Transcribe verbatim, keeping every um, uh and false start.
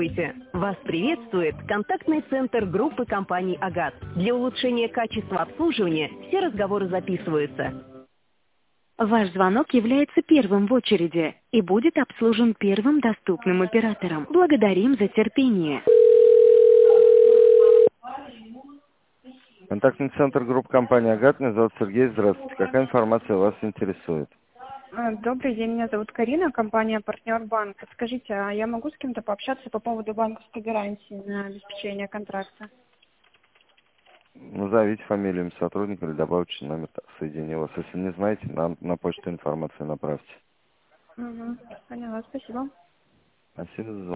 Здравствуйте! Вас приветствует контактный центр группы компаний «Агат». Для улучшения качества обслуживания все разговоры записываются. Ваш звонок является первым в очереди и будет обслужен первым доступным оператором. Благодарим за терпение. Контактный центр группы компании «Агат». Меня зовут Сергей. Здравствуйте. Какая информация вас интересует? А, Добрый день, меня зовут Карина, компания «Партнер Банк». Скажите, а я могу с кем-то пообщаться по поводу банковской гарантии на обеспечение контракта? Назовите фамилию имя сотрудника или добавьте номер соединения вас. Если не знаете, нам на почту информацию направьте. Угу, поняла, спасибо. Спасибо за звонок.